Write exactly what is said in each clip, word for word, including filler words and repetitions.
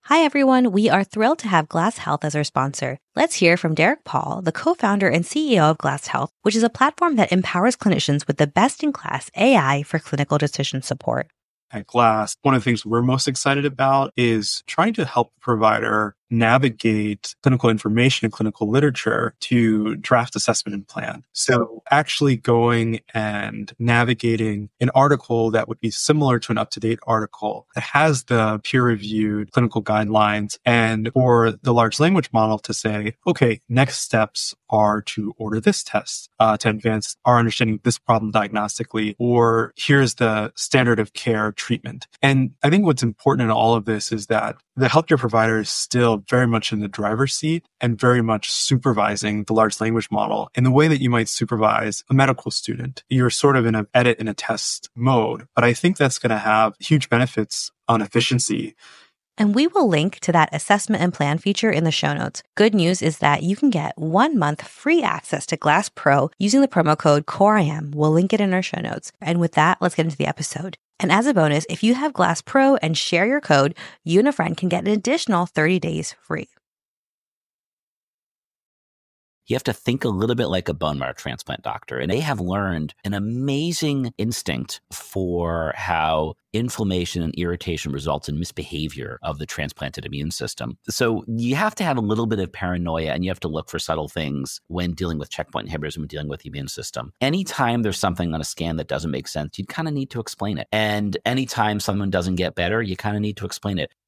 Hi, everyone. We are thrilled to have Glass Health as our sponsor. Let's hear from Derek Paul, the co-founder and C E O of Glass Health, which is a platform that empowers clinicians with the best-in-class A I for clinical decision support. At Glass, one of the things we're most excited about is trying to help the provider navigate clinical information and clinical literature to draft assessment and plan. So actually going and navigating an article that would be similar to an up-to-date article that has the peer-reviewed clinical guidelines, and for the large language model to say, okay, next steps are to order this test uh, to advance our understanding of this problem diagnostically, or here's the standard of care treatment. And I think what's important in all of this is that the healthcare provider is still very much in the driver's seat and very much supervising the large language model in the way that you might supervise a medical student. You're sort of in an edit and a test mode, but I think that's going to have huge benefits on efficiency. And we will link to that assessment and plan feature in the show notes. Good news is that you can get one month free access to Glass Pro using the promo code COREIAM. We'll link it in our show notes. And with that, let's get into the episode. And as a bonus, if you have Glass Pro and share your code, you and a friend can get an additional thirty days free. You have to think a little bit like a bone marrow transplant doctor. And they have learned an amazing instinct for how inflammation and irritation results in misbehavior of the transplanted immune system. So you have to have a little bit of paranoia, and you have to look for subtle things when dealing with checkpoint inhibitors and when dealing with the immune system. Anytime there's something on a scan that doesn't make sense, you kind of need to explain it. And anytime someone doesn't get better, you kind of need to explain it.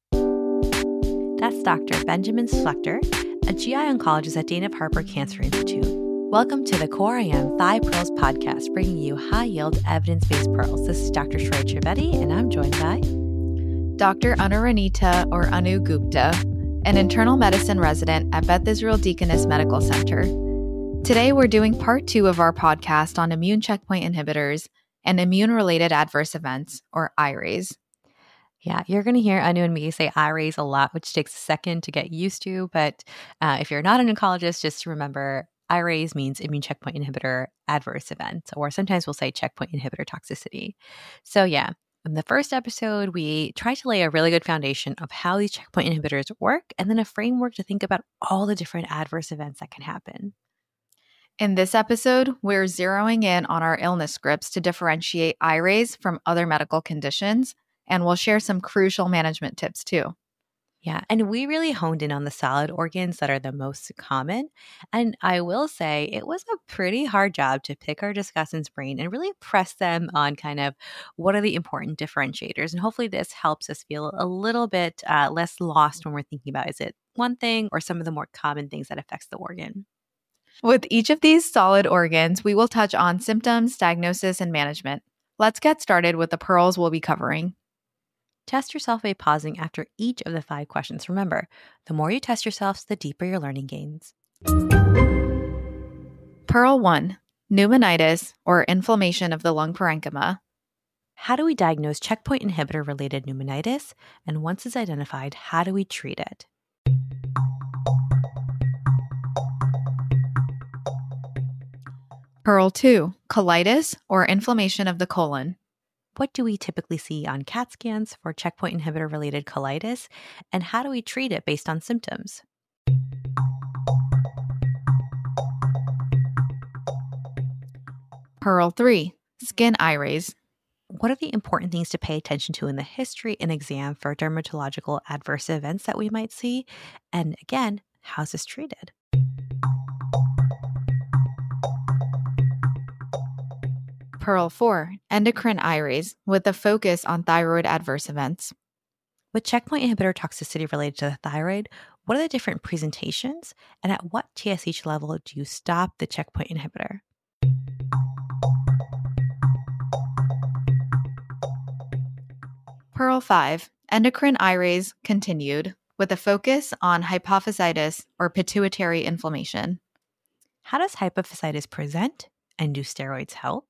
That's Doctor Benjamin Splector, a G I oncologist at Dana-Farber Cancer Institute. Welcome to the Core I Am Thigh Pearls podcast, bringing you high-yield, evidence-based pearls. This is Doctor Shreya Trivedi, and I'm joined by Doctor Anuranita or Anu Gupta, an internal medicine resident at Beth Israel Deaconess Medical Center. Today, we're doing part two of our podcast on immune checkpoint inhibitors and immune-related adverse events, or I R A S. Yeah, you're going to hear Anu and me say I R A S a lot, which takes a second to get used to. But uh, if you're not an oncologist, just remember I R A S means immune checkpoint inhibitor adverse events, or sometimes we'll say checkpoint inhibitor toxicity. So yeah, in the first episode, we tried to lay a really good foundation of how these checkpoint inhibitors work, and then a framework to think about all the different adverse events that can happen. In this episode, we're zeroing in on our illness scripts to differentiate I R A S from other medical conditions, and we'll share some crucial management tips too. Yeah, and we really honed in on the solid organs that are the most common. And I will say it was a pretty hard job to pick our discussant's brain and really press them on kind of what are the important differentiators. And hopefully this helps us feel a little bit uh, less lost when we're thinking about, is it one thing or some of the more common things that affects the organ? With each of these solid organs, we will touch on symptoms, diagnosis, and management. Let's get started with the pearls we'll be covering. Test yourself by pausing after each of the five questions. Remember, the more you test yourselves, the deeper your learning gains. Pearl one, pneumonitis or inflammation of the lung parenchyma. How do we diagnose checkpoint inhibitor-related pneumonitis? And once it's identified, how do we treat it? Pearl two, colitis or inflammation of the colon. What do we typically see on CAT scans for checkpoint inhibitor-related colitis, and how do we treat it based on symptoms? Pearl three, skin I R A S. What are the important things to pay attention to in the history and exam for dermatological adverse events that we might see? And again, how's this treated? Pearl four, endocrine I R A S with a focus on thyroid adverse events. With checkpoint inhibitor toxicity related to the thyroid, what are the different presentations? And at what T S H level do you stop the checkpoint inhibitor? Pearl five, endocrine I R A S continued with a focus on hypophysitis or pituitary inflammation. How does hypophysitis present, and do steroids help?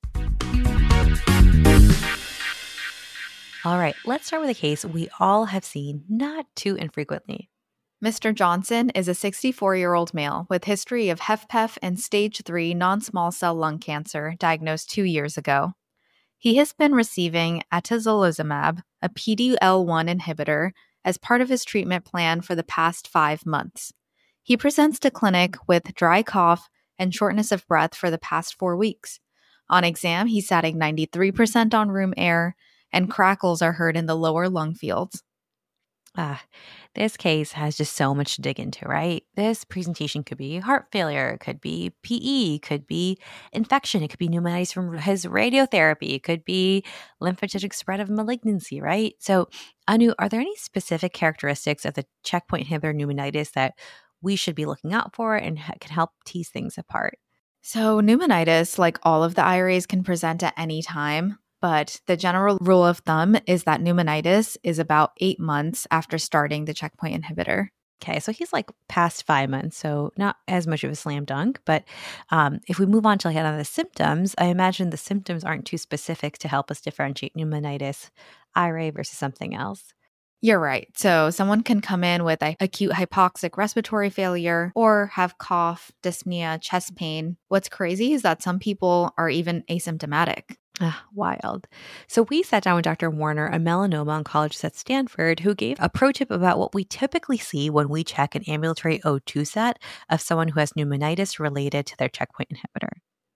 All right, let's start with a case we all have seen not too infrequently. Mister Johnson is a sixty-four-year-old male with history of HFpEF and stage three non-small cell lung cancer diagnosed two years ago. He has been receiving atezolizumab, a P D L one inhibitor, as part of his treatment plan for the past five months. He presents to clinic with dry cough and shortness of breath for the past four weeks. On exam, he's satting ninety-three percent on room air, and crackles are heard in the lower lung fields. Ah, this case has just so much to dig into, right? This presentation could be heart failure, it could be P E, could be infection, it could be pneumonitis from his radiotherapy, it could be lymphocytic spread of malignancy, right? So, Anu, are there any specific characteristics of the checkpoint inhibitor pneumonitis that we should be looking out for and ha- can help tease things apart? So, pneumonitis, like all of the I R As, can present at any time. But the general rule of thumb is that pneumonitis is about eight months after starting the checkpoint inhibitor. Okay, so he's like past five months, so not as much of a slam dunk. But um, if we move on to like another the symptoms, I imagine the symptoms aren't too specific to help us differentiate pneumonitis, I R A versus something else. You're right. So someone can come in with a acute hypoxic respiratory failure or have cough, dyspnea, chest pain. What's crazy is that some people are even asymptomatic. Ah, wild. So we sat down with Doctor Warner, a melanoma oncologist at Stanford, who gave a pro tip about what we typically see when we check an ambulatory O two sat of someone who has pneumonitis related to their checkpoint inhibitor.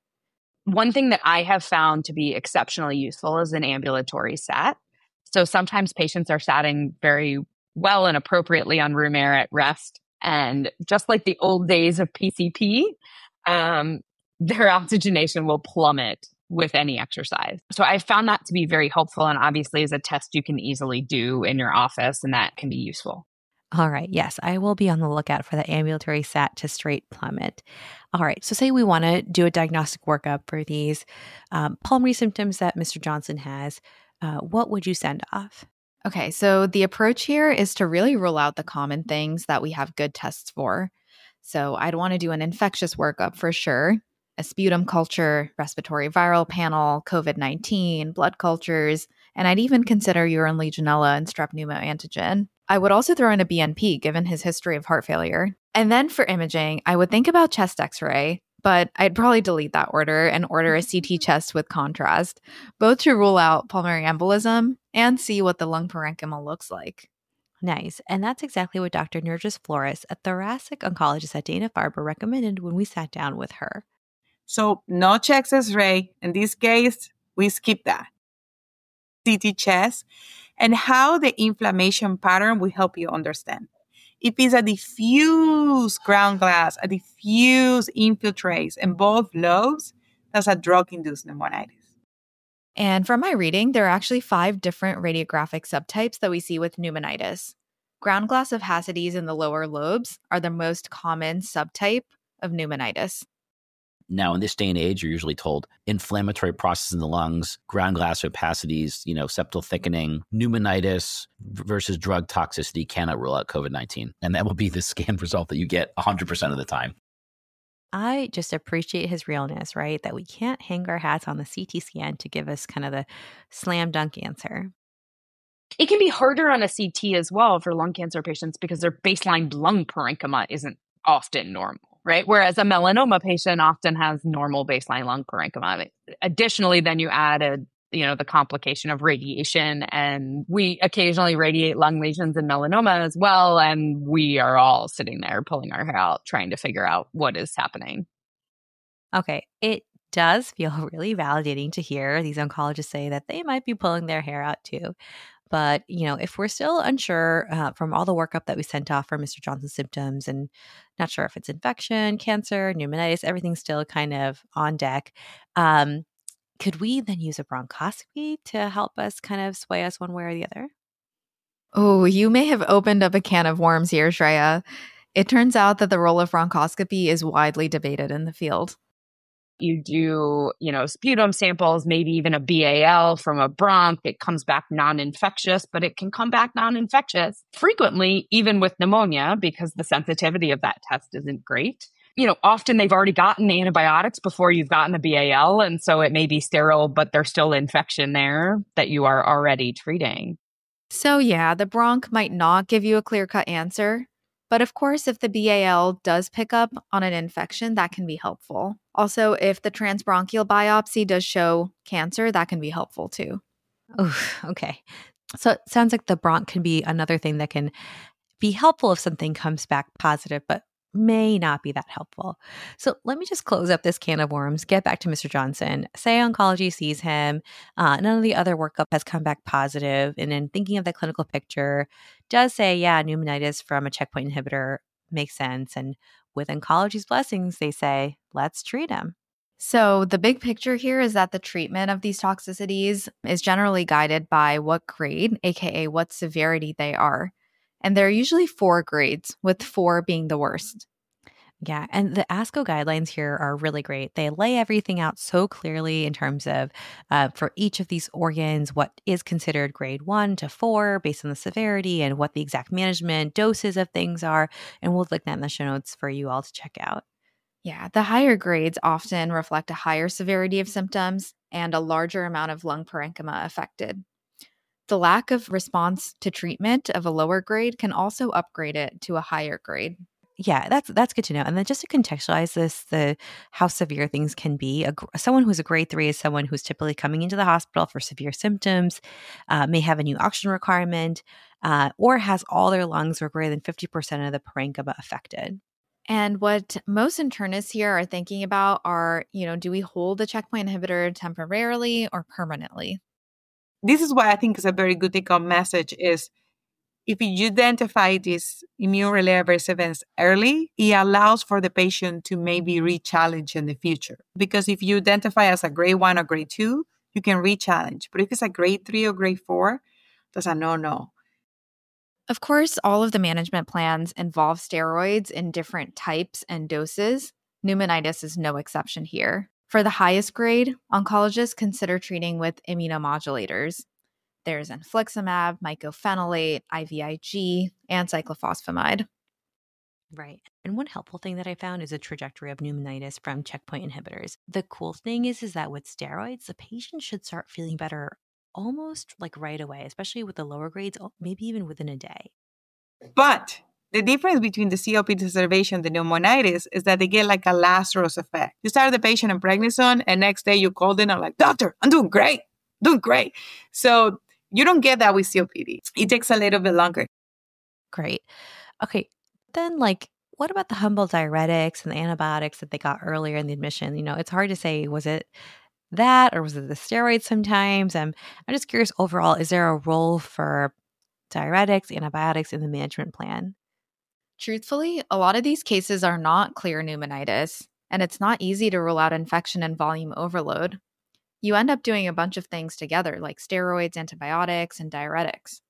One thing that I have found to be exceptionally useful is an ambulatory sat. So sometimes patients are satting very well and appropriately on room air at rest. And just like the old days of P C P, um, their oxygenation will plummet with any exercise. So I found that to be very helpful, and obviously is a test you can easily do in your office, and that can be useful. All right. Yes, I will be on the lookout for the ambulatory sat to straight plummet. All right. So say we want to do a diagnostic workup for these um, pulmonary symptoms that Mister Johnson has. Uh, what would you send off? Okay, so the approach here is to really rule out the common things that we have good tests for. So I'd want to do an infectious workup for sure, a sputum culture, respiratory viral panel, COVID nineteen, blood cultures, and I'd even consider urine Legionella and strep pneumo antigen. I would also throw in a B N P given his history of heart failure. And then for imaging, I would think about chest x-ray, but I'd probably delete that order and order a C T chest with contrast, both to rule out pulmonary embolism and see what the lung parenchyma looks like. Nice. And that's exactly what Doctor Nergis Flores, a thoracic oncologist at Dana-Farber, recommended when we sat down with her. So no chest X-ray. In this case, we skip that. C T chest and how the inflammation pattern will help you understand. If it's a diffuse ground glass, a diffuse infiltrates in both lobes, that's a drug-induced pneumonitis. And from my reading, there are actually five different radiographic subtypes that we see with pneumonitis. Ground glass opacities in the lower lobes are the most common subtype of pneumonitis. Now, in this day and age, you're usually told inflammatory process in the lungs, ground glass opacities, you know, septal thickening, pneumonitis versus drug toxicity cannot rule out COVID nineteen. And that will be the scan result that you get one hundred percent of the time. I just appreciate his realness, right? That we can't hang our hats on the C T scan to give us kind of the slam dunk answer. It can be harder on a C T as well for lung cancer patients because their baseline lung parenchyma isn't often normal. Right? Whereas a melanoma patient often has normal baseline lung parenchyma. Additionally, then you add a, you know, the complication of radiation, and we occasionally radiate lung lesions in melanoma as well. And we are all sitting there pulling our hair out, trying to figure out what is happening. Okay. It does feel really validating to hear these oncologists say that they might be pulling their hair out too. But, you know, if we're still unsure uh, from all the workup that we sent off for Mister Johnson's symptoms and not sure if it's infection, cancer, pneumonitis, everything's still kind of on deck, um, could we then use a bronchoscopy to help us kind of sway us one way or the other? Oh, you may have opened up a can of worms here, Shreya. It turns out that the role of bronchoscopy is widely debated in the field. You do, you know, sputum samples, maybe even a B A L from a bronch. It comes back non-infectious, but it can come back non-infectious frequently, even with pneumonia, because the sensitivity of that test isn't great. You know, often they've already gotten antibiotics before you've gotten the B A L. And so it may be sterile, but there's still infection there that you are already treating. So yeah, the bronch might not give you a clear-cut answer. But of course, if the B A L does pick up on an infection, that can be helpful. Also, if the transbronchial biopsy does show cancer, that can be helpful too. Oh, okay. So it sounds like the bronch can be another thing that can be helpful if something comes back positive, but may not be that helpful. So let me just close up this can of worms, get back to Mister Johnson. Say oncology sees him, uh, none of the other workup has come back positive, and in thinking of the clinical picture, does say, yeah, pneumonitis from a checkpoint inhibitor makes sense. And with oncology's blessings, they say, let's treat him. So the big picture here is that the treatment of these toxicities is generally guided by what grade, aka what severity they are. And there are usually four grades, with four being the worst. Yeah, and the ASCO guidelines here are really great. They lay everything out so clearly in terms of uh, for each of these organs, what is considered grade one to four based on the severity and what the exact management doses of things are. And we'll link that in the show notes for you all to check out. Yeah, the higher grades often reflect a higher severity of symptoms and a larger amount of lung parenchyma affected. The lack of response to treatment of a lower grade can also upgrade it to a higher grade. Yeah, that's that's good to know. And then just to contextualize this, the how severe things can be. A, someone who's a grade three is someone who's typically coming into the hospital for severe symptoms, uh, may have a new oxygen requirement, uh, or has all their lungs or greater than fifty percent of the parenchyma affected. And what most internists here are thinking about are, you know, do we hold the checkpoint inhibitor temporarily or permanently? This is why I think is a very good take-home message is if you identify these immune-related adverse events early, it allows for the patient to maybe re-challenge in the future. Because if you identify as a grade one or grade two, you can re-challenge. But if it's a grade three or grade four, that's a no-no. Of course, all of the management plans involve steroids in different types and doses. Pneumonitis is no exception here. For the highest grade, oncologists consider treating with immunomodulators. There's infliximab, mycophenolate, I V I G, and cyclophosphamide. Right. And one helpful thing that I found is a trajectory of pneumonitis from checkpoint inhibitors. The cool thing is, is that with steroids, the patient should start feeling better almost like right away, especially with the lower grades, maybe even within a day. But the difference between the C O P D exacerbation and the pneumonitis is that they get like a Lazarus effect. You start the patient on prednisone, and next day you call them and are like, doctor, I'm doing great, doing great. So you don't get that with C O P D. It takes a little bit longer. Great. Okay. Then, like, what about the humble diuretics and the antibiotics that they got earlier in the admission? You know, it's hard to say, was it that or was it the steroids sometimes? Um, I'm just curious overall, is there a role for diuretics, antibiotics in the management plan? Truthfully, a lot of these cases are not clear pneumonitis, and it's not easy to rule out infection and volume overload. You end up doing a bunch of things together, like steroids, antibiotics, and diuretics.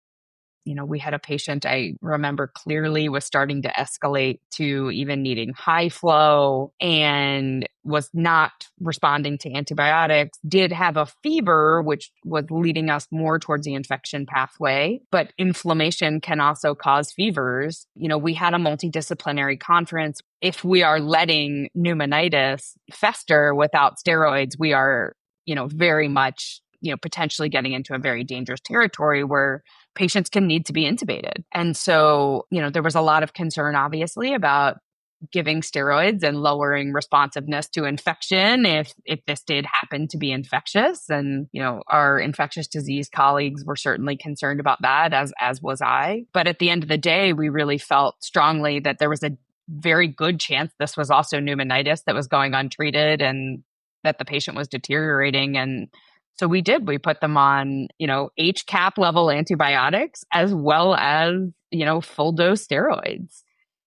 You know, we had a patient I remember clearly was starting to escalate to even needing high flow and was not responding to antibiotics, did have a fever, which was leading us more towards the infection pathway. But inflammation can also cause fevers. You know, we had a multidisciplinary conference. If we are letting pneumonitis fester without steroids, we are, you know, very much, you know, potentially getting into a very dangerous territory where patients can need to be intubated. And so, you know, there was a lot of concern, obviously, about giving steroids and lowering responsiveness to infection if if this did happen to be infectious. And, you know, our infectious disease colleagues were certainly concerned about that, as as was I. But at the end of the day, we really felt strongly that there was a very good chance this was also pneumonitis that was going untreated and that the patient was deteriorating. And so we did, we put them on, you know, H CAP level antibiotics as well as, you know, full dose steroids.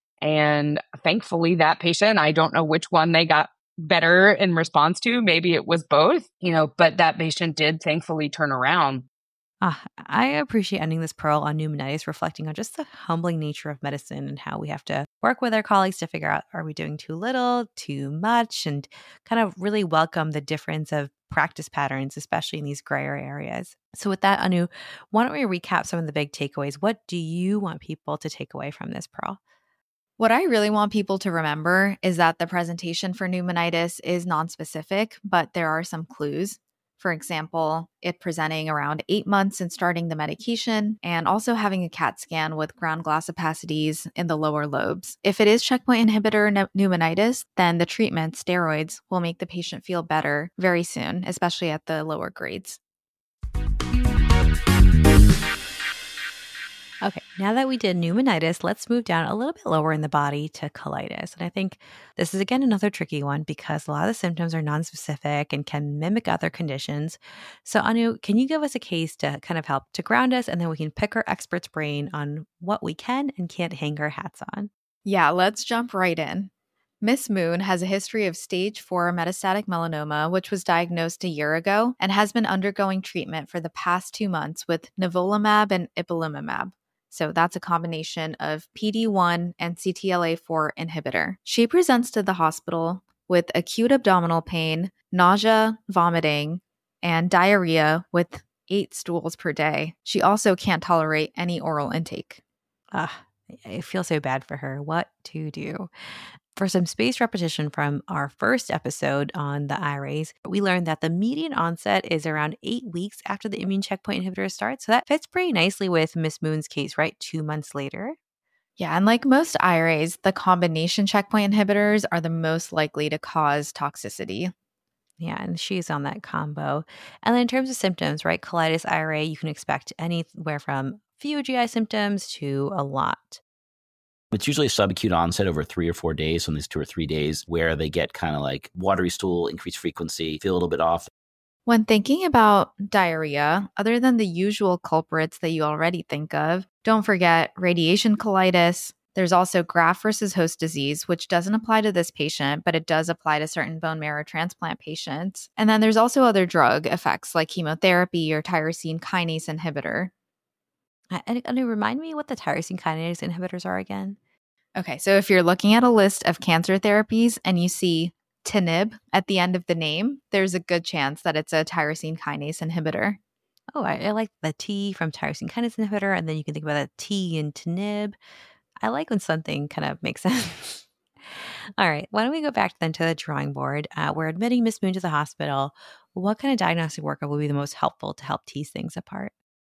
And thankfully that patient, I don't know which one they got better in response to. Maybe it was both, you know, but that patient did thankfully turn around. Ah, I appreciate ending this pearl on pneumonitis, reflecting on just the humbling nature of medicine and how we have to work with our colleagues to figure out, are we doing too little, too much, and kind of really welcome the difference of practice patterns, especially in these grayer areas. So with that, Anu, why don't we recap some of the big takeaways? What do you want people to take away from this, Pearl? What I really want people to remember is that the presentation for pneumonitis is nonspecific, but there are some clues. For example, it presenting around eight months and starting the medication, and also having a CAT scan with ground glass opacities in the lower lobes. If it is checkpoint inhibitor ne- pneumonitis, then the treatment, steroids, will make the patient feel better very soon, especially at the lower grades. Okay, now that we did pneumonitis, let's move down a little bit lower in the body to colitis. And I think this is, again, another tricky one because a lot of the symptoms are nonspecific and can mimic other conditions. So, Anu, can you give us a case to kind of help to ground us, and then we can pick our expert's brain on what we can and can't hang our hats on? Yeah, let's jump right in. Miss Moon has a history of stage four metastatic melanoma, which was diagnosed a year ago and has been undergoing treatment for the past two months with nivolumab and ipilimumab. So that's a combination of P D one and C T L A four inhibitor. She presents to the hospital with acute abdominal pain, nausea, vomiting, and diarrhea with eight stools per day. She also can't tolerate any oral intake. Ah, I feel so bad for her. What to do? For some spaced repetition from our first episode on the I R As, we learned that the median onset is around eight weeks after the immune checkpoint inhibitor starts. So that fits pretty nicely with Miss Moon's case, right? Two months later. Yeah, and like most I R As, the combination checkpoint inhibitors are the most likely to cause toxicity. Yeah, and she's on that combo. And then in terms of symptoms, right? Colitis I R A, you can expect anywhere from few G I symptoms to a lot. It's usually a subacute onset over three or four days, on these two or three days, where they get kind of like watery stool, increased frequency, feel a little bit off. When thinking about diarrhea, other than the usual culprits that you already think of, don't forget radiation colitis. There's also graft versus host disease, which doesn't apply to this patient, but it does apply to certain bone marrow transplant patients. And then there's also other drug effects like chemotherapy or tyrosine kinase inhibitor. And, and remind me what the tyrosine kinase inhibitors are again. Okay, so if you're looking at a list of cancer therapies and you see T N I B at the end of the name, there's a good chance that it's a tyrosine kinase inhibitor. Oh, I, I like the T from tyrosine kinase inhibitor, and then you can think about a T in T N I B. I like when something kind of makes sense. All right, why don't we go back then to the drawing board? Uh, we're admitting Miss Moon to the hospital. What kind of diagnostic workup will be the most helpful to help tease things apart?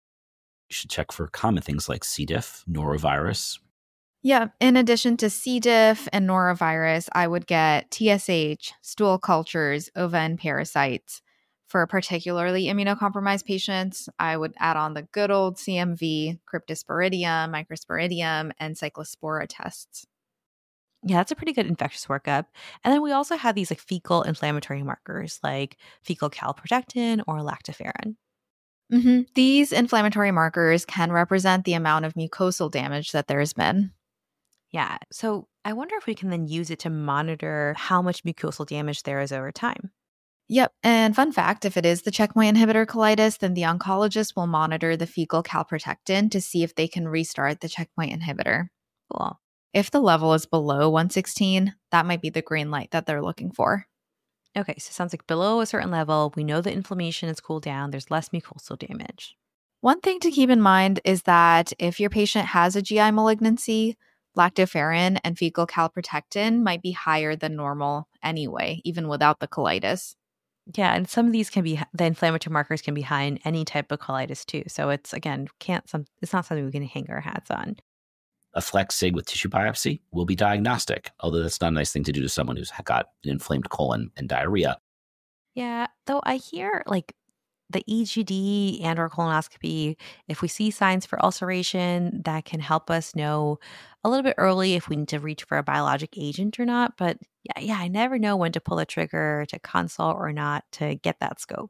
You should check for common things like C. diff, norovirus. Yeah, in addition to C. diff and norovirus, I would get T S H, stool cultures, ova and parasites. For particularly immunocompromised patients, I would add on the good old C M V, cryptosporidium, microsporidium, and cyclospora tests. Yeah, that's a pretty good infectious workup. And then we also have these like fecal inflammatory markers like fecal calprotectin or lactoferrin. Mm-hmm. These inflammatory markers can represent the amount of mucosal damage that there's been. Yeah. So I wonder if we can then use it to monitor how much mucosal damage there is over time. Yep. And fun fact, if it is the checkpoint inhibitor colitis, then the oncologist will monitor the fecal calprotectin to see if they can restart the checkpoint inhibitor. Cool. If the level is below one sixteen, that might be the green light that they're looking for. Okay. So it sounds like below a certain level, we know the inflammation has cooled down. There's less mucosal damage. One thing to keep in mind is that if your patient has a G I malignancy, lactoferrin and fecal calprotectin might be higher than normal anyway, even without the colitis. Yeah, and some of these can be, the inflammatory markers can be high in any type of colitis too. So it's, again, can't some. It's not something we can hang our hats on. A flex sig with tissue biopsy will be diagnostic, although that's not a nice thing to do to someone who's got an inflamed colon and diarrhea. Yeah, though I hear like the E G D and or colonoscopy, if we see signs for ulceration, that can help us know a little bit early if we need to reach for a biologic agent or not. But yeah, yeah, I never know when to pull a trigger to consult or not to get that scope.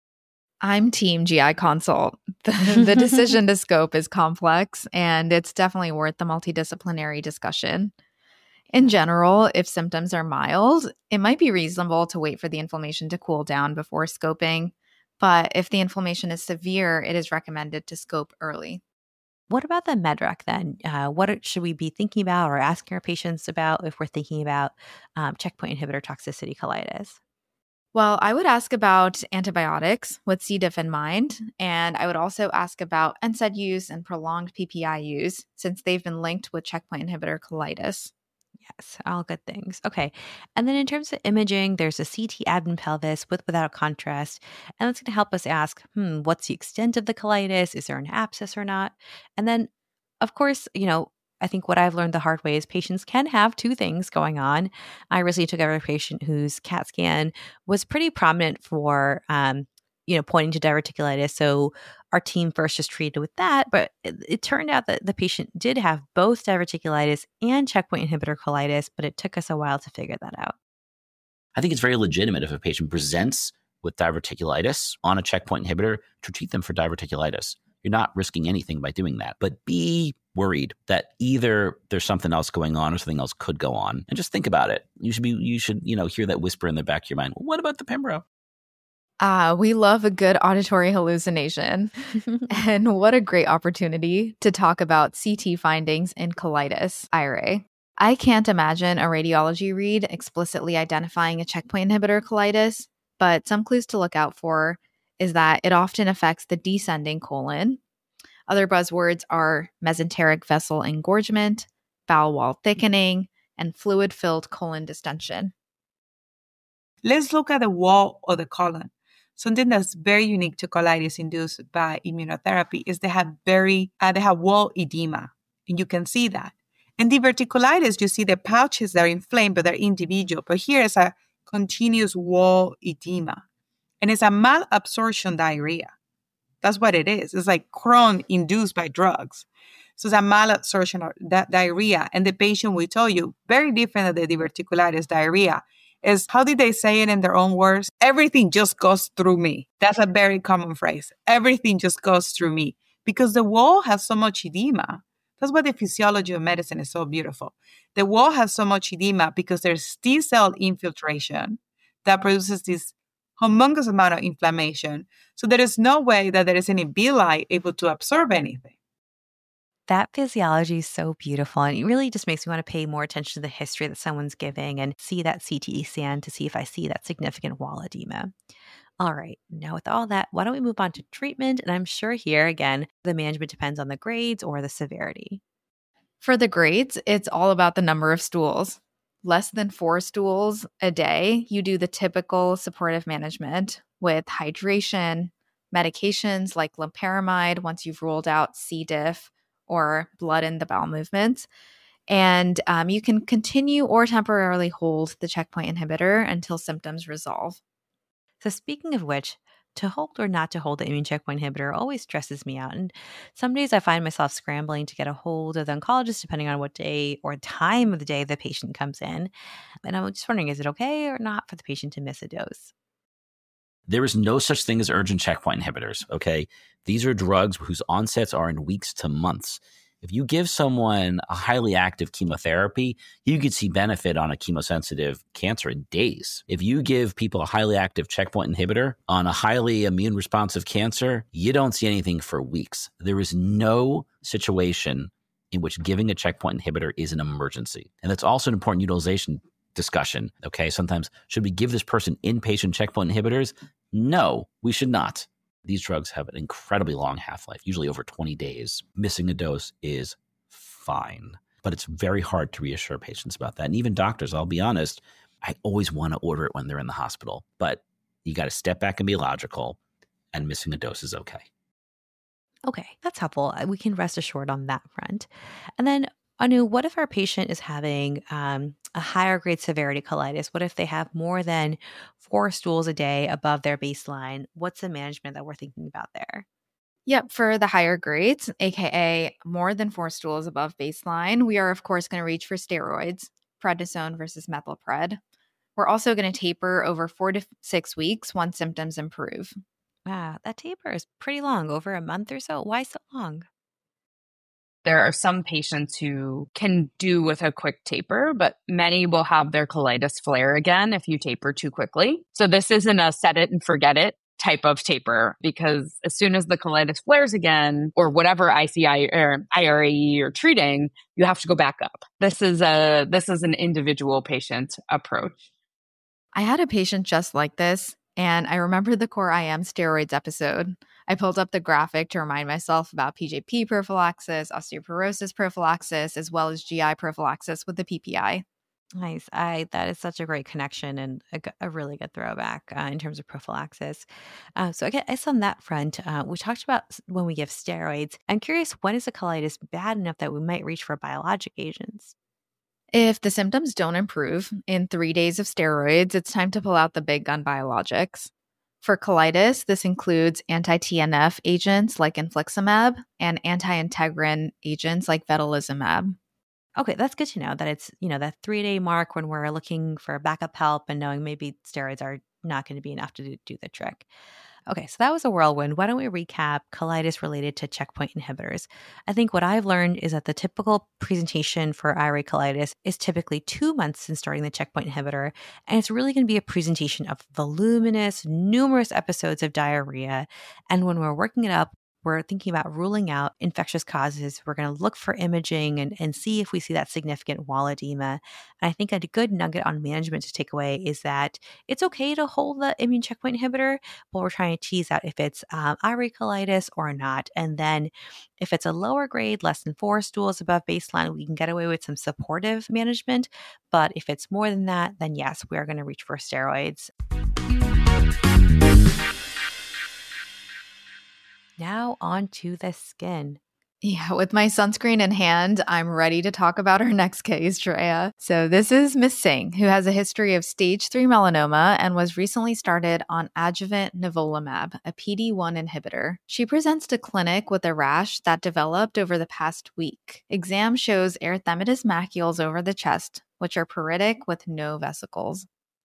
I'm team G I consult. The, the decision to scope is complex, and it's definitely worth the multidisciplinary discussion. In general, if symptoms are mild, it might be reasonable to wait for the inflammation to cool down before scoping. But if the inflammation is severe, it is recommended to scope early. What about the MedRec then? Uh, what should we be thinking about or asking our patients about if we're thinking about um, checkpoint inhibitor toxicity colitis? Well, I would ask about antibiotics with C. diff in mind, and I would also ask about N SAID use and prolonged P P I use, since they've been linked with checkpoint inhibitor colitis. Yes, all good things. Okay. And then in terms of imaging, there's a C T abdomen pelvis with without contrast. And that's going to help us ask, hmm, what's the extent of the colitis? Is there an abscess or not? And then, of course, you know, I think what I've learned the hard way is patients can have two things going on. I recently took over a patient whose CAT scan was pretty prominent for, um, you know, pointing to diverticulitis. So our team first just treated with that, but it, it turned out that the patient did have both diverticulitis and checkpoint inhibitor colitis, but it took us a while to figure that out. I think it's very legitimate if a patient presents with diverticulitis on a checkpoint inhibitor to treat them for diverticulitis. You're not risking anything by doing that, but be worried that either there's something else going on or something else could go on, and just think about it. You should be, you should, you know, hear that whisper in the back of your mind. Well, what about the Pembro? Ah, uh, we love a good auditory hallucination. And what a great opportunity to talk about C T findings in colitis, Ira. I can't imagine a radiology read explicitly identifying a checkpoint inhibitor colitis, but some clues to look out for is that it often affects the descending colon. Other buzzwords are mesenteric vessel engorgement, bowel wall thickening, and fluid-filled colon distension. Let's look at the wall of the colon. Something that's very unique to colitis induced by immunotherapy is they have very uh, they have wall edema, and you can see that. In diverticulitis, you see the pouches that are inflamed, but they're individual. But here is a continuous wall edema, and it's a malabsorption diarrhea. That's what it is. It's like Crohn induced by drugs. So it's a malabsorption of that diarrhea, and the patient will tell you very different than the diverticulitis diarrhea. Is how did they say it in their own words? Everything just goes through me. That's a very common phrase. Everything just goes through me because the wall has so much edema. That's why the physiology of medicine is so beautiful. The wall has so much edema because there's T-cell infiltration that produces this humongous amount of inflammation. So there is no way that there is any villi able to absorb anything. That physiology is so beautiful, and it really just makes me want to pay more attention to the history that someone's giving and see that C T scan to see if I see that significant wall edema. All right, now with all that, why don't we move on to treatment? And I'm sure here, again, the management depends on the grades or the severity. For the grades, it's all about the number of stools. Less than four stools a day, you do the typical supportive management with hydration, medications like loperamide once you've ruled out C. diff, or blood in the bowel movements. And um, you can continue or temporarily hold the checkpoint inhibitor until symptoms resolve. So speaking of which, to hold or not to hold the immune checkpoint inhibitor always stresses me out. And some days I find myself scrambling to get a hold of the oncologist depending on what day or time of the day the patient comes in. And I'm just wondering, is it okay or not for the patient to miss a dose? There is no such thing as urgent checkpoint inhibitors, okay? These are drugs whose onsets are in weeks to months. If you give someone a highly active chemotherapy, you could see benefit on a chemosensitive cancer in days. If you give people a highly active checkpoint inhibitor on a highly immune responsive cancer, you don't see anything for weeks. There is no situation in which giving a checkpoint inhibitor is an emergency. And that's also an important utilization discussion, okay? Sometimes, should we give this person inpatient checkpoint inhibitors? No, we should not. These drugs have an incredibly long half-life, usually over twenty days. Missing a dose is fine, but it's very hard to reassure patients about that. And even doctors, I'll be honest, I always want to order it when they're in the hospital, but you got to step back and be logical, and missing a dose is okay. Okay, that's helpful. We can rest assured on that front. And then, Anu, what if our patient is having um, a higher grade severity colitis? What if they have more than four stools a day above their baseline? What's the management that we're thinking about there? Yep, for the higher grades, aka more than four stools above baseline, we are, of course, going to reach for steroids, prednisone versus methylpred. We're also going to taper over four to six weeks once symptoms improve. Wow, that taper is pretty long, over a month or so. Why so long? There are some patients who can do with a quick taper, but many will have their colitis flare again if you taper too quickly. So this isn't a set it and forget it type of taper, because as soon as the colitis flares again, or whatever I C I or I R A E you're treating, you have to go back up. This is a this is an individual patient approach. I had a patient just like this, and I remember the Core I M steroids episode. I pulled up the graphic to remind myself about P J P prophylaxis, osteoporosis prophylaxis, as well as G I prophylaxis with the P P I. Nice. I that is such a great connection and a, a really good throwback uh, in terms of prophylaxis. Uh, so I guess on that front, uh, we talked about when we give steroids. I'm curious, when is the colitis bad enough that we might reach for biologic agents? If the symptoms don't improve in three days of steroids, it's time to pull out the big gun biologics. For colitis, this includes anti-T N F agents like infliximab and anti-integrin agents like vedolizumab. Okay, that's good to know that it's, you know, that three-day mark when we're looking for backup help and knowing maybe steroids are not going to be enough to do, do the trick. Okay, so that was a whirlwind. Why don't we recap colitis related to checkpoint inhibitors? I think what I've learned is that the typical presentation for I R A colitis is typically two months since starting the checkpoint inhibitor, and it's really going to be a presentation of voluminous, numerous episodes of diarrhea. And when we're working it up, we're thinking about ruling out infectious causes. We're going to look for imaging and, and see if we see that significant wall edema. And I think a good nugget on management to take away is that it's okay to hold the immune checkpoint inhibitor, but we're trying to tease out if it's um, I R A colitis or not. And then if it's a lower grade, less than four stools above baseline, we can get away with some supportive management. But if it's more than that, then yes, we are going to reach for steroids. Now on to the skin. Yeah, with my sunscreen in hand, I'm ready to talk about our next case, Shreya. So this is Miss Singh, who has a history of stage three melanoma and was recently started on adjuvant nivolumab, a P D one inhibitor. She presents to clinic with a rash that developed over the past week. Exam shows erythematous macules over the chest, which are pruritic with no vesicles.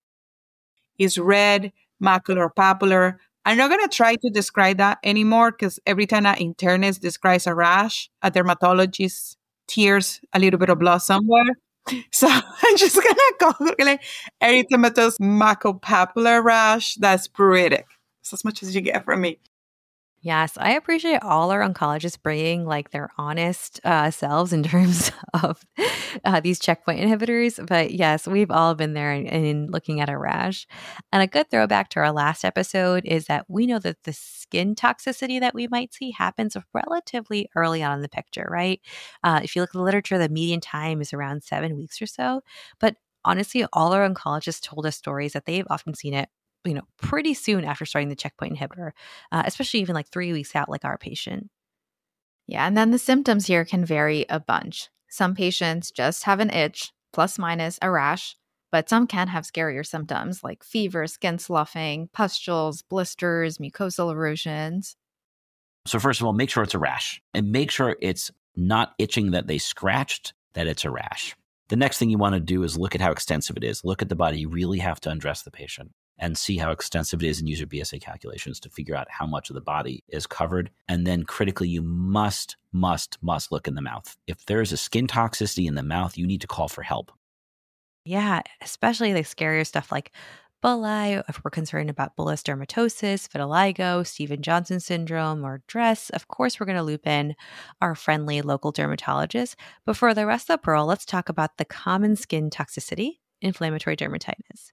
It's red, macular papular. I'm not going to try to describe that anymore because every time an internist describes a rash, a dermatologist tears a little bit of blood somewhere. So I'm just going to call it erythematous maculopapular rash that's pruritic. It's as much as you get from me. Yes, I appreciate all our oncologists bringing like their honest uh, selves in terms of uh, these checkpoint inhibitors. But yes, we've all been there in, in looking at a rash. And a good throwback to our last episode is that we know that the skin toxicity that we might see happens relatively early on in the picture, right? Uh, if you look at the literature, the median time is around seven weeks or so. But honestly, all our oncologists told us stories that they've often seen it you know, pretty soon after starting the checkpoint inhibitor, uh, especially even like three weeks out, like our patient. Yeah, and then the symptoms here can vary a bunch. Some patients just have an itch, plus minus a rash, but some can have scarier symptoms like fever, skin sloughing, pustules, blisters, mucosal erosions. So first of all, make sure it's a rash and make sure it's not itching that they scratched, that it's a rash. The next thing you want to do is look at how extensive it is. Look at the body. You really have to undress the patient and see how extensive it is and use your B S A calculations to figure out how much of the body is covered. And then critically, you must, must, must look in the mouth. If there is a skin toxicity in the mouth, you need to call for help. Yeah, especially the scarier stuff like bulli, if we're concerned about bullous dermatosis, vitiligo, Stevens-Johnson syndrome, or D R E S. Of course, we're going to loop in our friendly local dermatologist. But for the rest of the pearl, let's talk about the common skin toxicity, inflammatory dermatitis.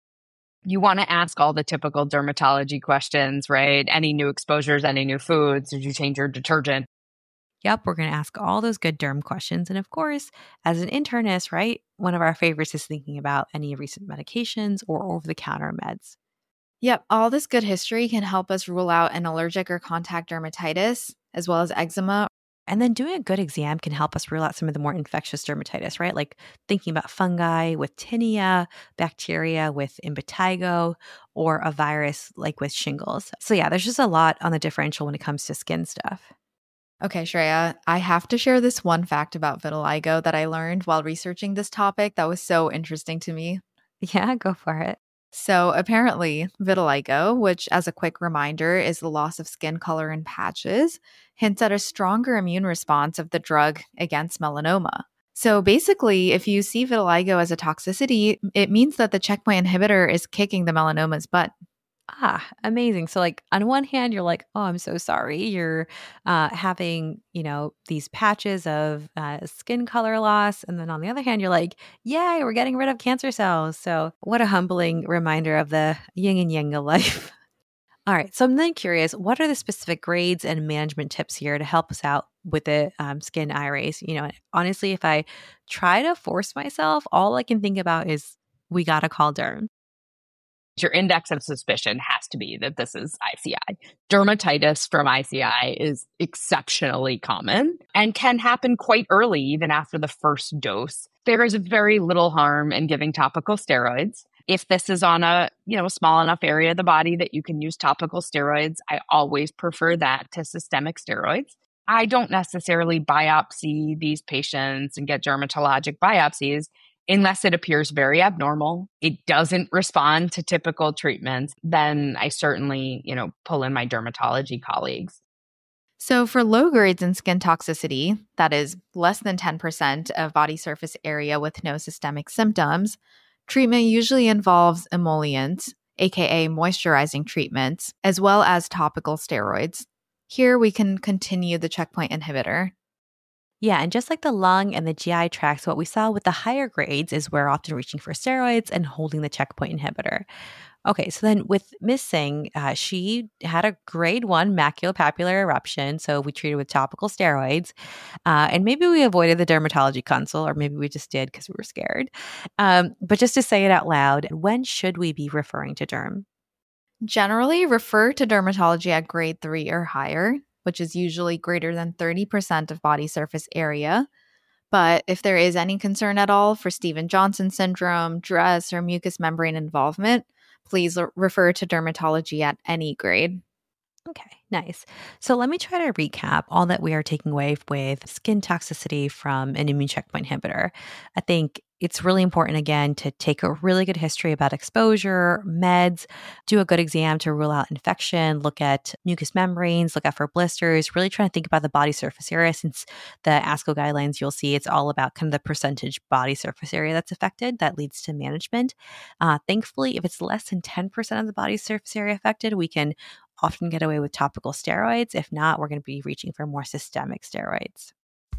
You want to ask all the typical dermatology questions, right? Any new exposures, any new foods? Did you change your detergent? Yep, we're going to ask all those good derm questions. And of course, as an internist, right, one of our favorites is thinking about any recent medications or over-the-counter meds. Yep, all this good history can help us rule out an allergic or contact dermatitis, as well as eczema. And then doing a good exam can help us rule out some of the more infectious dermatitis, right? Like thinking about fungi with tinea, bacteria with impetigo, or a virus like with shingles. So yeah, there's just a lot on the differential when it comes to skin stuff. Okay, Shreya, I have to share this one fact about vitiligo that I learned while researching this topic that was so interesting to me. Yeah, go for it. So apparently, vitiligo, which as a quick reminder is the loss of skin color in patches, hints at a stronger immune response of the drug against melanoma. So basically, if you see vitiligo as a toxicity, it means that the checkpoint inhibitor is kicking the melanoma's butt. Ah, amazing. So like on one hand, you're like, oh, I'm so sorry. You're uh, having, you know, these patches of uh, skin color loss. And then on the other hand, you're like, yay, we're getting rid of cancer cells. So what a humbling reminder of the yin and yang of life. All right. So I'm then curious, what are the specific grades and management tips here to help us out with the um, skin I R As? You know, honestly, if I try to force myself, all I can think about is we got to call derm. Your index of suspicion has to be that this is I C I. Dermatitis from I C I is exceptionally common and can happen quite early, even after the first dose. There is very little harm in giving topical steroids. If this is on a, you know, small enough area of the body that you can use topical steroids, I always prefer that to systemic steroids. I don't necessarily biopsy these patients and get dermatologic biopsies unless it appears very abnormal. It doesn't respond to typical treatments. Then I certainly, you know, pull in my dermatology colleagues. So for low grades in skin toxicity, that is less than ten percent of body surface area with no systemic symptoms, treatment usually involves emollients, aka moisturizing treatments, as well as topical steroids. Here we can continue the checkpoint inhibitor. Yeah, and just like the lung and the G I tracts, what we saw with the higher grades is we're often reaching for steroids and holding the checkpoint inhibitor. Okay, so then with Miss Singh, uh, she had a grade one maculopapular eruption, so we treated with topical steroids, uh, and maybe we avoided the dermatology consult, or maybe we just did because we were scared. Um, but just to say it out loud, when should we be referring to derm? Generally, refer to dermatology at grade three or higher, which is usually greater than thirty percent of body surface area. But if there is any concern at all for Stevens-Johnson syndrome, D R E S, or mucous membrane involvement, please l- refer to dermatology at any grade. Okay, nice. So let me try to recap all that we are taking away with skin toxicity from an immune checkpoint inhibitor. I think it's really important, again, to take a really good history about exposure, meds, do a good exam to rule out infection, look at mucous membranes, look out for blisters, really trying to think about the body surface area. Since the ASCO guidelines, you'll see it's all about kind of the percentage body surface area that's affected that leads to management. Uh, thankfully, if it's less than ten percent of the body surface area affected, we can often get away with topical steroids. If not, we're going to be reaching for more systemic steroids.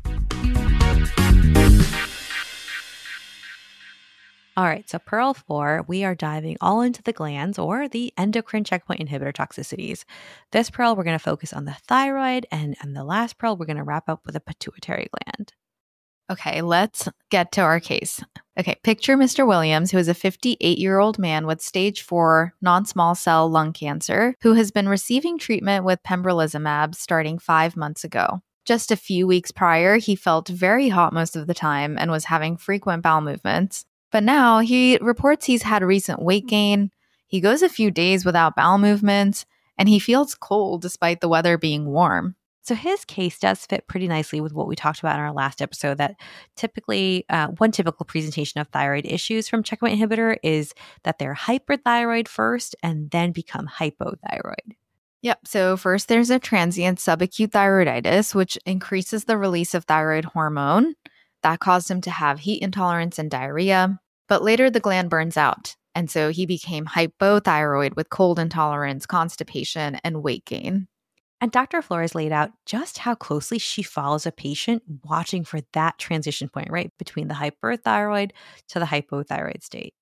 All right, so Pearl four, we are diving all into the glands or the endocrine checkpoint inhibitor toxicities. This Pearl, we're going to focus on the thyroid, and in the last Pearl, we're going to wrap up with the pituitary gland. Okay, let's get to our case. Okay, picture Mister Williams, who is a fifty-eight-year-old man with stage four non-small cell lung cancer who has been receiving treatment with pembrolizumab starting five months ago. Just a few weeks prior, he felt very hot most of the time and was having frequent bowel movements. But now he reports he's had recent weight gain, he goes a few days without bowel movements, and he feels cold despite the weather being warm. So his case does fit pretty nicely with what we talked about in our last episode, that typically uh, one typical presentation of thyroid issues from checkpoint inhibitor is that they're hyperthyroid first and then become hypothyroid. Yep. So first there's a transient subacute thyroiditis, which increases the release of thyroid hormone. That caused him to have heat intolerance and diarrhea. But later the gland burns out. And so he became hypothyroid with cold intolerance, constipation, and weight gain. And Doctor Flores laid out just how closely she follows a patient, watching for that transition point, right, between the hyperthyroid to the hypothyroid state.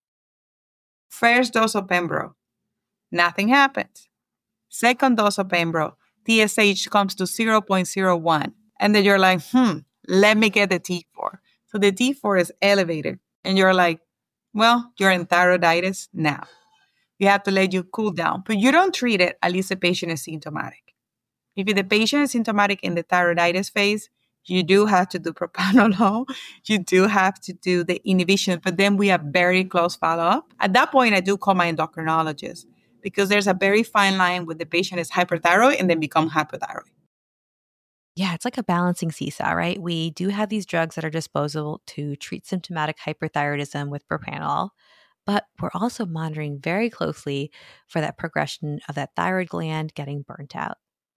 First dose of Pembro, nothing happens. Second dose of Pembro, T S H comes to zero point zero one. And then you're like, hmm, let me get the T four. So the T four is elevated. And you're like, well, you're in thyroiditis now. You have to let you cool down. But you don't treat it at least the patient is symptomatic. If the patient is symptomatic in the thyroiditis phase, you do have to do propranolol. You do have to do the inhibition, but then we have very close follow-up. At that point, I do call my endocrinologist because there's a very fine line when the patient is hyperthyroid and then become hypothyroid. Yeah, it's like a balancing seesaw, right? We do have these drugs that are disposable to treat symptomatic hyperthyroidism with propranolol, but we're also monitoring very closely for that progression of that thyroid gland getting burnt out.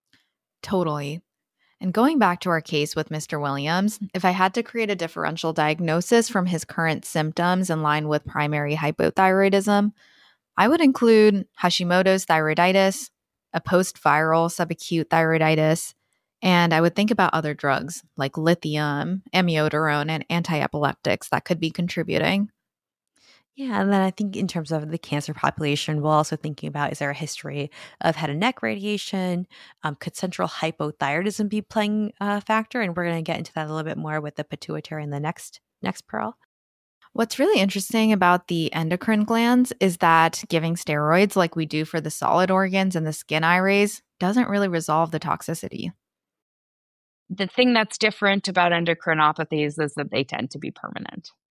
Totally. And going back to our case with Mister Williams, if I had to create a differential diagnosis from his current symptoms in line with primary hypothyroidism, I would include Hashimoto's thyroiditis, a post-viral subacute thyroiditis, and I would think about other drugs like lithium, amiodarone, and anti-epileptics that could be contributing. Yeah, and then I think in terms of the cancer population, we're also thinking about, is there a history of head and neck radiation? Um, could central hypothyroidism be playing a factor? And we're going to get into that a little bit more with the pituitary in the next next Pearl. What's really interesting about the endocrine glands is that giving steroids like we do for the solid organs and the skin I rays doesn't really resolve the toxicity. The thing that's different about endocrinopathies is that they tend to be permanent.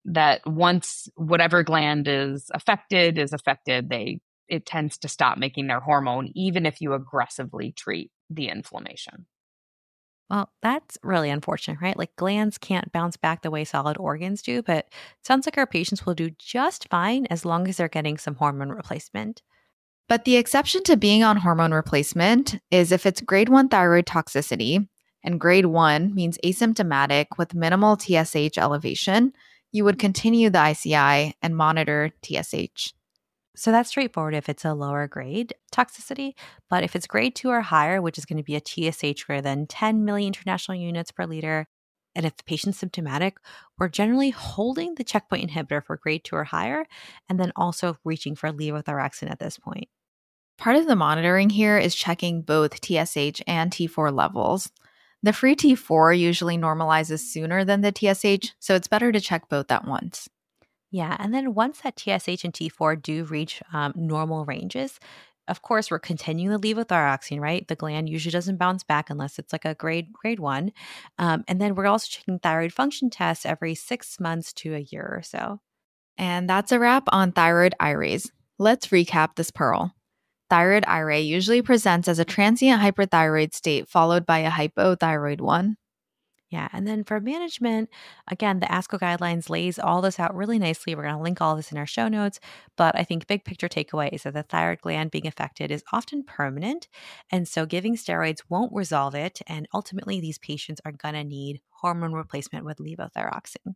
that once whatever gland is affected is affected, they it tends to stop making their hormone, even if you aggressively treat the inflammation. Well, that's really unfortunate, right? Like glands can't bounce back the way solid organs do, but it sounds like our patients will do just fine as long as they're getting some hormone replacement. But the exception to being on hormone replacement is if it's grade one thyroid toxicity, and grade one means asymptomatic with minimal T S H elevation, you would continue the I C I and monitor T S H. So that's straightforward if it's a lower grade toxicity. But if it's grade two or higher, which is going to be a T S H greater than ten million international units per liter, and if the patient's symptomatic, we're generally holding the checkpoint inhibitor for grade two or higher, and then also reaching for levothyroxine at this point. Part of the monitoring here is checking both T S H and T four levels. The free T four usually normalizes sooner than the T S H, so it's better to check both at once. Yeah, and then once that T S H and T four do reach um, normal ranges, of course, we're continuing the levothyroxine, right? The gland usually doesn't bounce back unless it's like a grade grade one. Um, and then we're also checking thyroid function tests every six months to a year or so. And that's a wrap on thyroid I R As. Let's recap this pearl. Thyroid I R A usually presents as a transient hyperthyroid state followed by a hypothyroid one. Yeah, and then for management, again, the ASCO guidelines lays all this out really nicely. We're going to link all this in our show notes, but I think big picture takeaway is that the thyroid gland being affected is often permanent, and so giving steroids won't resolve it, and ultimately these patients are going to need hormone replacement with levothyroxine.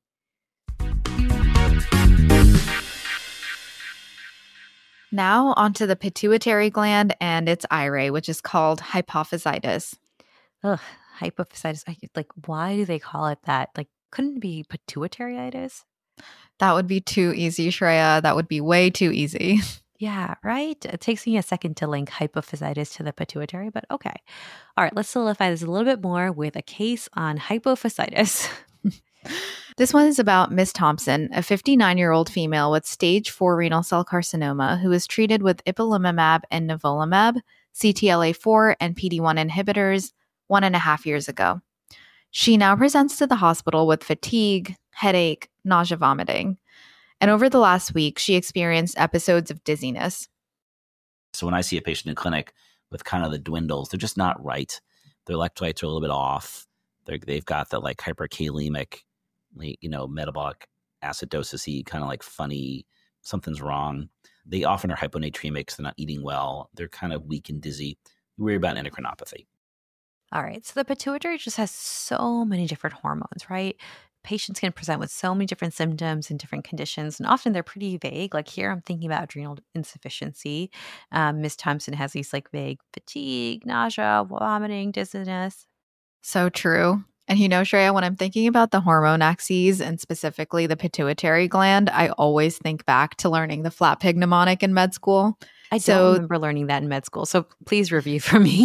Now onto the pituitary gland and its I R A, which is called hypophysitis. Ugh, hypophysitis. I, like, why do they call it that? Like, couldn't it be pituitariitis? That would be too easy, Shreya. That would be way too easy. Yeah, right? It takes me a second to link hypophysitis to the pituitary, but okay. All right, let's solidify this a little bit more with a case on hypophysitis. This one is about Miss Thompson, a fifty-nine-year-old female with stage four renal cell carcinoma who was treated with ipilimumab and nivolumab, C T L A four, and P D one inhibitors one and a half years ago. She now presents to the hospital with fatigue, headache, nausea, vomiting. And over the last week, she experienced episodes of dizziness. So when I see a patient in clinic with kind of the dwindles, they're just not right. Their electrolytes are a little bit off. They're, they've got that like hyperkalemic, you know, metabolic acidosis-y, kind of like funny, something's wrong. They often are hyponatremic, so they're not eating well. They're kind of weak and dizzy. You worry about endocrinopathy. All right, so the pituitary just has so many different hormones, right? Patients can present with so many different symptoms and different conditions, and often they're pretty vague. Like here, I'm thinking about adrenal insufficiency. Um, Miss Thompson has these like vague fatigue, nausea, vomiting, dizziness. So true. And you know, Shreya, when I'm thinking about the hormone axes and specifically the pituitary gland, I always think back to learning the flat pig mnemonic in med school. I so, don't remember learning that in med school, so please review for me.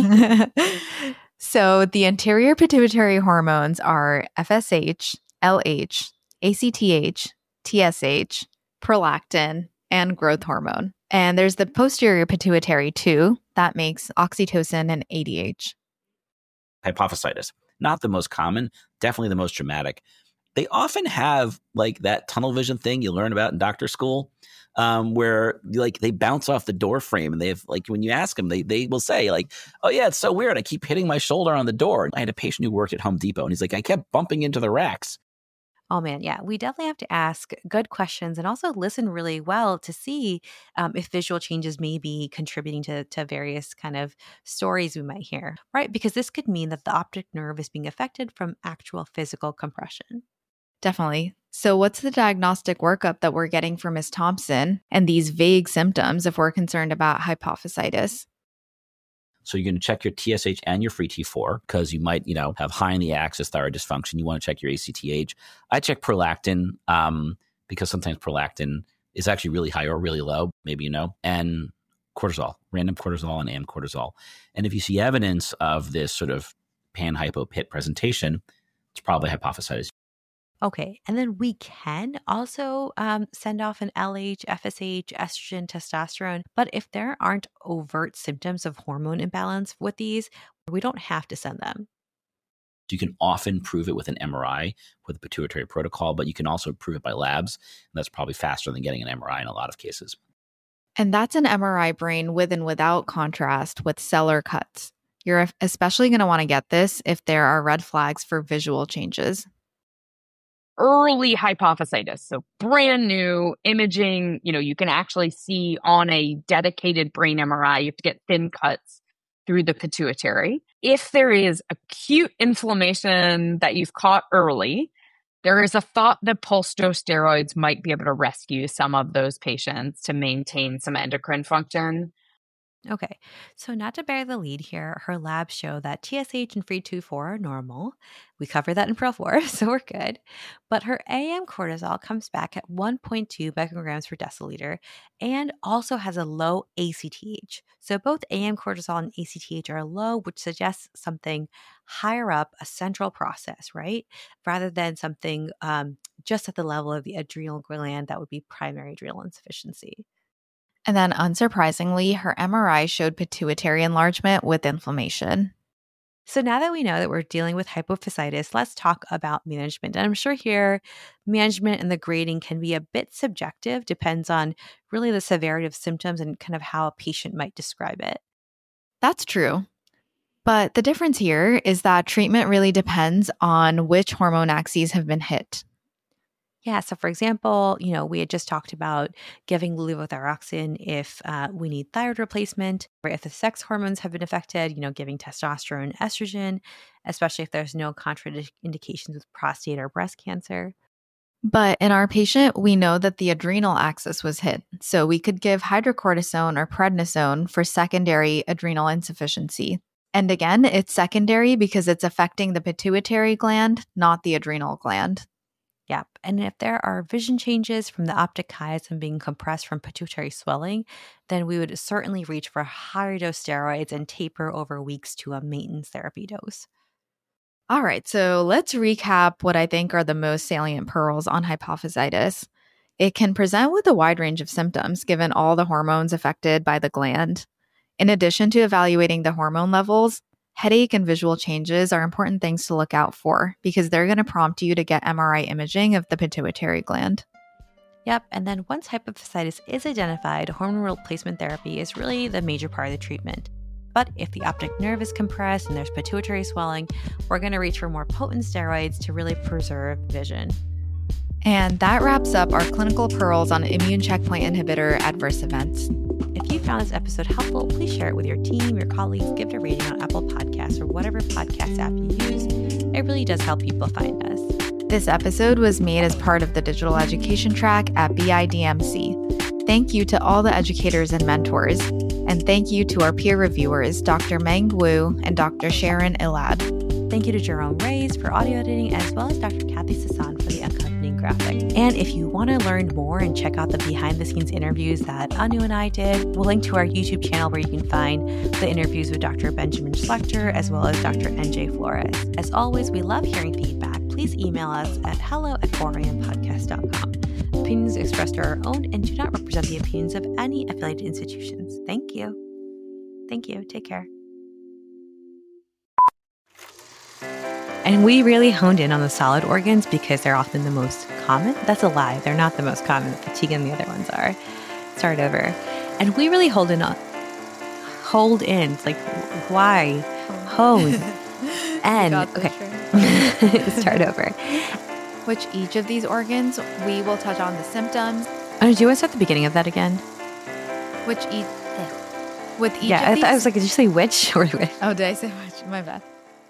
So the anterior pituitary hormones are F S H, L H, A C T H, T S H, prolactin, and growth hormone. And there's the posterior pituitary too. That makes oxytocin and A D H. Hypophysitis. Not the most common, definitely the most dramatic. They often have like that tunnel vision thing you learn about in doctor school, um, where like they bounce off the door frame, and they have like when you ask them, they they will say like, "Oh yeah, it's so weird. I keep hitting my shoulder on the door." I had a patient who worked at Home Depot, and he's like, "I kept bumping into the racks." Oh man, yeah, we definitely have to ask good questions and also listen really well to see um, if visual changes may be contributing to, to various kind of stories we might hear, right? Because this could mean that the optic nerve is being affected from actual physical compression. Definitely. So what's the diagnostic workup that we're getting for Miss Thompson and these vague symptoms if we're concerned about hypophysitis? So you're going to check your T S H and your free T four because you might, you know, have high in the axis thyroid dysfunction. You want to check your A C T H. I check prolactin um, because sometimes prolactin is actually really high or really low, maybe you know, and cortisol, random cortisol and AM cortisol. And if you see evidence of this sort of pan-hypo-pit presentation, it's probably hypophysitis. Okay, and then we can also um, send off an L H, F S H, estrogen, testosterone. But if there aren't overt symptoms of hormone imbalance with these, we don't have to send them. You can often prove it with an M R I with a pituitary protocol, but you can also prove it by labs. And that's probably faster than getting an M R I in a lot of cases. And that's an M R I brain with and without contrast with Seller cuts. You're especially going to want to get this if there are red flags for visual changes. Early hypophysitis, so brand new imaging, you know, you can actually see on a dedicated brain M R I, you have to get thin cuts through the pituitary. If there is acute inflammation that you've caught early, there is a thought that pulse dose steroids might be able to rescue some of those patients to maintain some endocrine function. Okay, so not to bear the lead here, her labs show that T S H and free two four are normal. We covered that in Pearl four, so we're good. But her A M cortisol comes back at one point two micrograms per deciliter and also has a low A C T H. So both A M cortisol and A C T H are low, which suggests something higher up, a central process, right? Rather than something um, just at the level of the adrenal gland that would be primary adrenal insufficiency. And then unsurprisingly, her M R I showed pituitary enlargement with inflammation. So now that we know that we're dealing with hypophysitis, let's talk about management. And I'm sure here, management and the grading can be a bit subjective, depends on really the severity of symptoms and kind of how a patient might describe it. That's true. But the difference here is that treatment really depends on which hormone axes have been hit. Yeah. So for example, you know, we had just talked about giving levothyroxine if uh, we need thyroid replacement, or if the sex hormones have been affected, you know, giving testosterone, estrogen, especially if there's no contraindications with prostate or breast cancer. But in our patient, we know that the adrenal axis was hit. So we could give hydrocortisone or prednisone for secondary adrenal insufficiency. And again, it's secondary because it's affecting the pituitary gland, not the adrenal gland. Yep. And if there are vision changes from the optic chiasm being compressed from pituitary swelling, then we would certainly reach for higher dose steroids and taper over weeks to a maintenance therapy dose. All right, so let's recap what I think are the most salient pearls on hypophysitis. It can present with a wide range of symptoms given all the hormones affected by the gland. In addition to evaluating the hormone levels, headache and visual changes are important things to look out for because they're going to prompt you to get M R I imaging of the pituitary gland. Yep, and then once hypophysitis is identified, hormone replacement therapy is really the major part of the treatment. But if the optic nerve is compressed and there's pituitary swelling, we're going to reach for more potent steroids to really preserve vision. And that wraps up our clinical pearls on immune checkpoint inhibitor adverse events. If you found this episode helpful, please share it with your team, your colleagues, give it a rating on Apple Podcasts or whatever podcast app you use. It really does help people find us. This episode was made as part of the digital education track at B I D M C. Thank you to all the educators and mentors. And thank you to our peer reviewers, Doctor Meng Wu and Doctor Sharon Elad. Thank you to Jerome Reyes for audio editing, as well as Doctor Kathy Sasan for the accompanying graphic. And if you want to learn more and check out the behind-the-scenes interviews that Anu and I did, we'll link to our YouTube channel where you can find the interviews with Doctor Benjamin Schlechter, as well as Doctor N J Flores. As always, we love hearing feedback. Please email us at hello at four a m podcast dot com. Opinions expressed are our own and do not represent the opinions of any affiliated institutions. Thank you. Thank you. Take care. And we really honed in on the solid organs because they're often the most common. That's a lie. They're not the most common. Fatigue and the other ones are. Start over. And we really hold in on, hold in. It's like, why? Hone. And, okay. Start over. Which each of these organs, we will touch on the symptoms. Oh, do you want to start the beginning of that again? Which each, with each yeah, of I, these? th- I was like, did you say which or which? Oh, did I say which? My bad.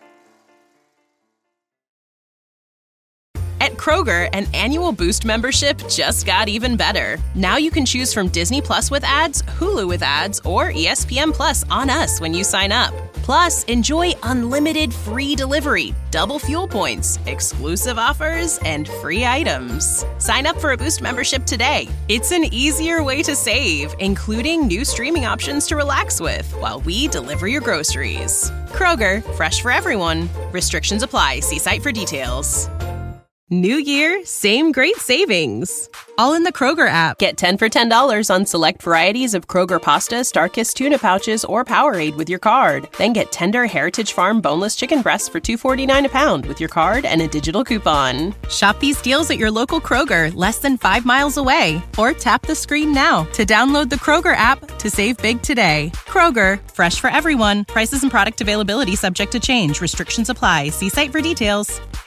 At Kroger, an annual Boost membership just got even better. Now you can choose from Disney Plus with ads, Hulu with ads, or E S P N Plus on us when you sign up. Plus, enjoy unlimited free delivery, double fuel points, exclusive offers, and free items. Sign up for a Boost membership today. It's an easier way to save, including new streaming options to relax with while we deliver your groceries. Kroger, fresh for everyone. Restrictions apply. See site for details. New year, same great savings. All in the Kroger app. Get ten for ten dollars on select varieties of Kroger pasta, Starkist tuna pouches, or Powerade with your card. Then get tender Heritage Farm boneless chicken breasts for two dollars and forty-nine cents a pound with your card and a digital coupon. Shop these deals at your local Kroger, less than five miles away. Or tap the screen now to download the Kroger app to save big today. Kroger, fresh for everyone. Prices and product availability subject to change. Restrictions apply. See site for details.